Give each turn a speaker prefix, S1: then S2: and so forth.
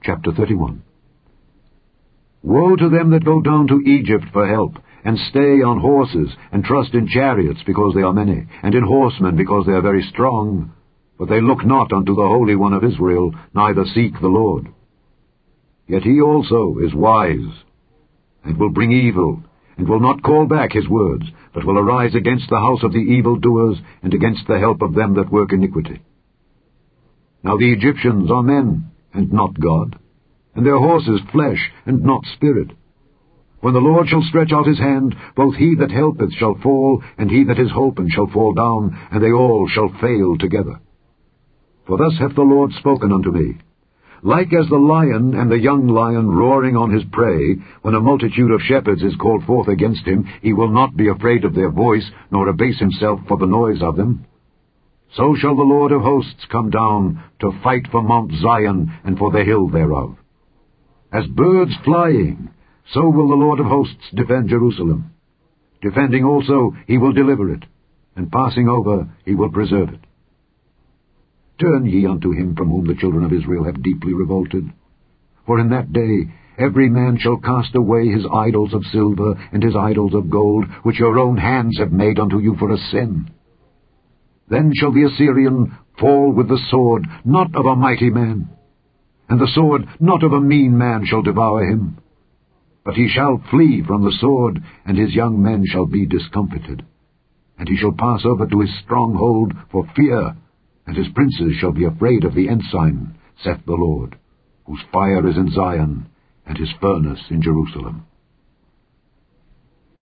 S1: Chapter 31. Woe to them that go down to Egypt for help, and stay on horses, and trust in chariots because they are many, and in horsemen because they are very strong. But they look not unto the Holy One of Israel, neither seek the Lord. Yet he also is wise, and will bring evil, and will not call back his words, but will arise against the house of the evildoers, and against the help of them that work iniquity. Now the Egyptians are men, and not God, and their horses flesh, and not spirit. When the Lord shall stretch out his hand, both he that helpeth shall fall, and he that is holpen shall fall down, and they all shall fail together. For thus hath the Lord spoken unto me, like as the lion and the young lion roaring on his prey, when a multitude of shepherds is called forth against him, he will not be afraid of their voice, nor abase himself for the noise of them. So shall the Lord of hosts come down to fight for Mount Zion and for the hill thereof. As birds flying, so will the Lord of hosts defend Jerusalem. Defending also he will deliver it, and passing over he will preserve it. Turn ye unto him from whom the children of Israel have deeply revolted. For in that day every man shall cast away his idols of silver and his idols of gold, which your own hands have made unto you for a sin. Then shall the Assyrian fall with the sword, not of a mighty man, and the sword not of a mean man shall devour him. But he shall flee from the sword, and his young men shall be discomfited. And he shall pass over to his stronghold for fear, and his princes shall be afraid of the ensign, saith the Lord, whose fire is in Zion, and his furnace in Jerusalem.